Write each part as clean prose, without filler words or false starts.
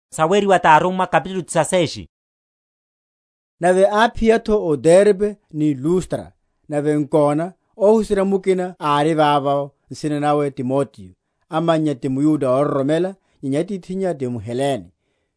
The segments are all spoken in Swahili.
Saweri wa Taroma kapitulo 16. Nave apiato o Derbe ni Lustra, nave nkona ohusira mukina ari vava nsina nawe Timoteo, amanya timuyuda oromela nyati thinya timuhelene.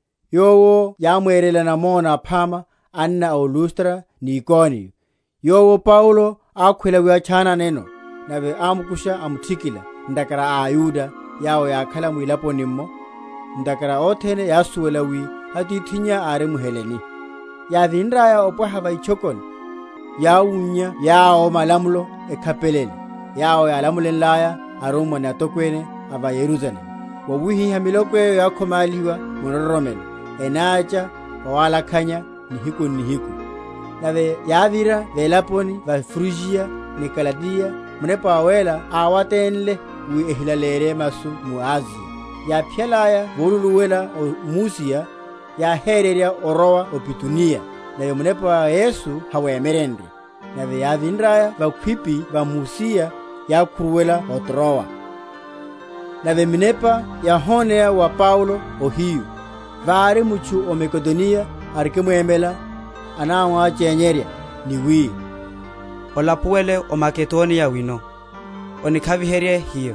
Yowo yamwerela na mona phama anna o Lustra ni Ikonio. Yowo Paulo akhwela wiachana neno, nave amukusha amuthikila ndakara ayuda yawo yakhala mwilapo nimmo, ndakara othene yasuwela wi hati thinya ari muheleni. Yavinraya opwahava ichokoni, yaunya yao malamulo ekhapelele, yao yalamulenlaya arumwa na tokwene ava Yerusalemu. Wawihiha milokweyo yakhomaliwa munoromelo, enacha wawalakhanya nihiku. Nave yavira velaponi va Frugia ni Kaladia, munepa awela awatenle wi ehilalere masu mu Asia. Yapyalaya voluluwela o Musia, ya hereria orowa o Pitunia, na munepa Yesu hawemerende. Nave yavinraya va khwipi va Musia ya khuruwela o Troa. Nave minepa ya honea wa Paulo o hiyu, vari muchu o Makedonia arikemwemela anawa chenyeria ni wi. Olapuele o Makedonia wino, onikhaviherie hiyo.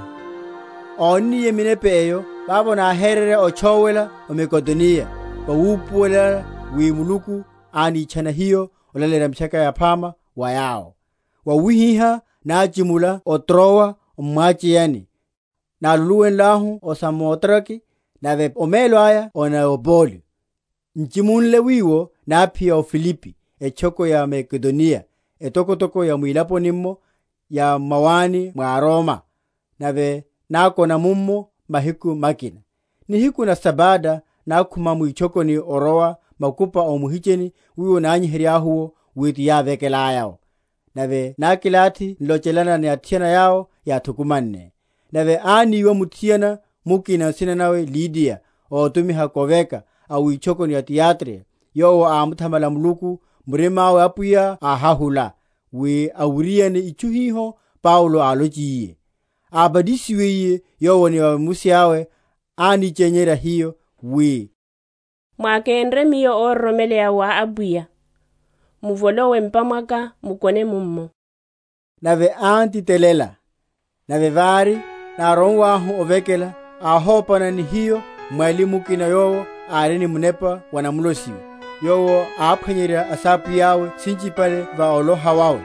Oni minepe eyo, babo na herere o chowela o Makedonia, waupuela wi muluku ani chana hiyo olalera mchaka ya pama wa yao. Wawihiha na jimula o Troa o mwachiani, na luluen lahu o Samotraki, na ve omelo aya o Neopoli. Nchimunle wiwo na pia o Filipi, choko ya Makedonia, toko ya mwilapo nimmo ya mawani mwa Roma, na ve nako na mummo mahiku makina. Ni hiku na sabada na kumamu ichoko ni orowa makupa o muhicheni wiwo na anyiheria huo witi ya vekela yao. Na ve nakilati nilochelana ni atiana yao ya tukumanne. Na ve ani iwa mutiana mukina sina nawe Lydia o tumiha koveka au ichoko ni atiatre yo amuthamala muluku murema wa apuya ahahula we awuria ni ichuhiho Paulo alojiye abadisiwe yo ni wa musiawe ani chenyera hiyo we mwakendre miyo oromele ya wa abuya muvolowe mpamaka mukone mummo. Nave anti telela nave vari na ronwahu ovekela ahopana ni hiyo mwalimu kina yowo areni munepa wanamulosiwe yowo aphanyira asapu yawe sinchipale va oloha wawe.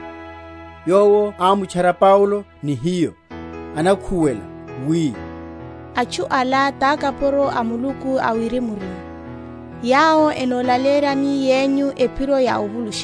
Yowo amuchara Paulo ni hiyo anakhuwela wi achu ala takaporo amuluku awiri muri yao enolalera ni yenyu epiro ya uvulusha.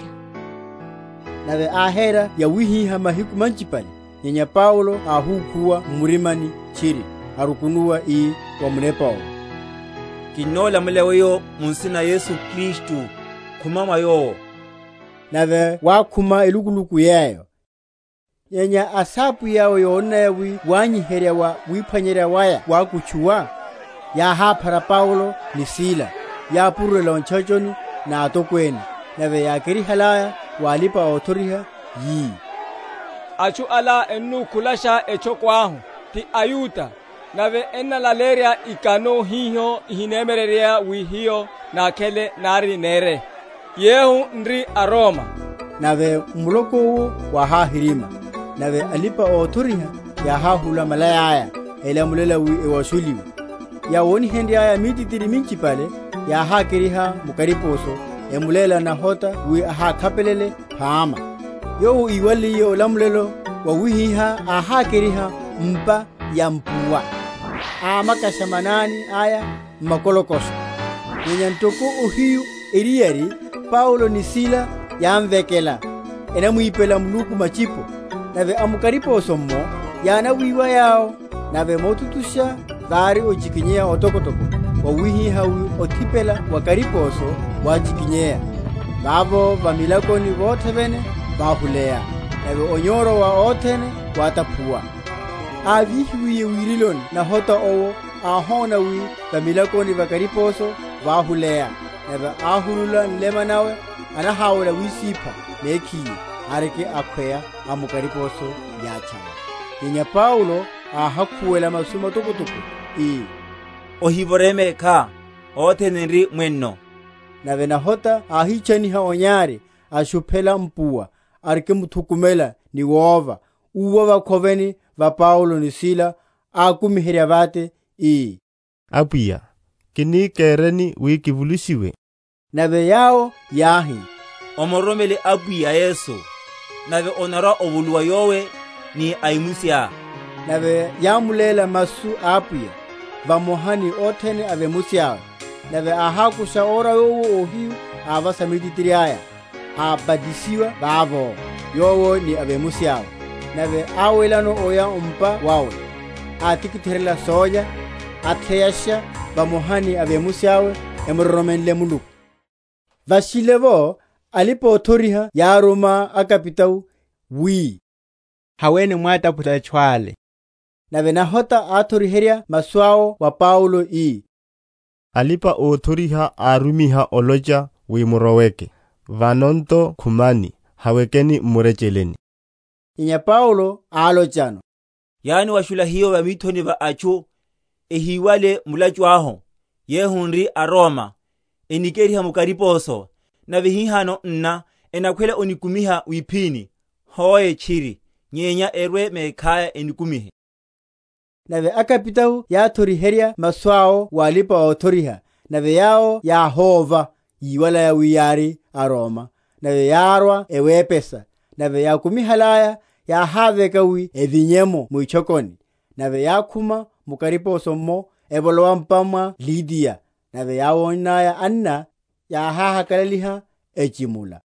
Nave ahera ya wihiha mahiku manchipale nyenya Paulo ahukuwa murimani chiri arukunuwa wa munepao kinola muleweyo munsina Yesu Kristu kumama yo. Nave wakuma ilukuluku yayo nyenya asapu yawo yona wanyiheria wa wiphanyera waya wakuchuwa ya hapara Paulo ni Sila ya purela onchachoni na atokweni. Nave ya kerihalaya walipa otoriha yi achu ala enu kulasha echokwahu ti ayuta nave enna laleria ikano hiyo hinemereria wihio na kele nari nere yehu ndri aroma. Nave muloko wa hahirima nave alipa otoriha ya hahula malayaya ela mulela wi ewasuliwa ya woni hendi aya mititiri minchipale ya hakeriha mukariposo emulela na hota wi aha kapelele phama yo iwali yo lamulelo wa wihiha aha keriha mpa ya mpuwa amakashamanani aya makolokoso nyantoko ohiyu eriyari Paulo ni Sila yamvekela enamuipela muluku machipo nave amukariposo mmo yana wiwa yao nave motutusha vari ojikinyea otokotoko wa wihiha wi otipela wakariposo wajikinyea babo vamilakoni vote vene vahulea nave onyoro wa otene watapuwa avihiwiye wiriloni na hota owo ahona wi vamilakoni vakariposo vahulea nave ahulula nlema nawe anahawela wisipa nekiye arike akhweya amukariposo yachama. Nyenya Paulo ahakhuwela masuma tokotoko ohivoreme ka othene nri mwenno. nave nahota ahichaniha onyari ashuphela mpuwa arike muthukumela ni wova uwa vakhoveni va Paulo ni Sila akumiherya vate Apuya, kini kereni wikivulisiwe. nave yao yahi Omoromele Apuya Yesu, nave onara ovuluwa yowe ni aimusya. nave yamulela masu apuya vamohani othene ave musyawe nave ahakusha ora yowo ohiu avasamititiriaya abadisiwa vavo yowo ni ave musyawe nave awelano oya umpa wawe atikitherela soja atheyasha vamohani ave musyawe emurromenle muluku vashilevo alipothoriha yaruma akapitau hawene mwataputa chwale. nave nahota athoriherya maswao wa Paulo Alipa othoriha arumiha oloja wimuroweke. Vanonto khumani hawekeni murecheleni. inya Paulo alochano Yani washula hiyo wa mithoni va achu ehiwale mulachwaho yehunri a Roma enikeriha mukariposo na vihihano nna enakwele onikumiha wipini hoye chiri nyenya erwe mekhaya enikumihe. nave akapitau yathoriherya maswao walipa othoriha nave yao yahova yiwala ya wiyari a Roma nave yarwa ewepesa nave yakumihalaya yahavekawi evinyemo muichokoni nave yakhuma mukariposo mmo evolowa mpamwa Lidia nave yawonaya anna yahahakalaliha echimula.